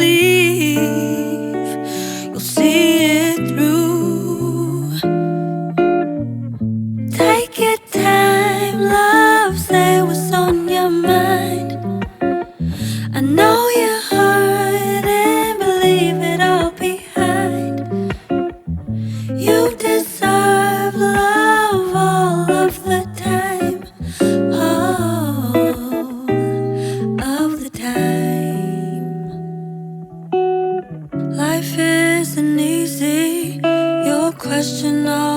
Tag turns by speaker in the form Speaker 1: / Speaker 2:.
Speaker 1: believe you'll see it through. Take your time, love, say what's on your mind. I know you hurt and believe it all behind. You deserve love all of the time, all of the time. Life isn't easy, you'll question all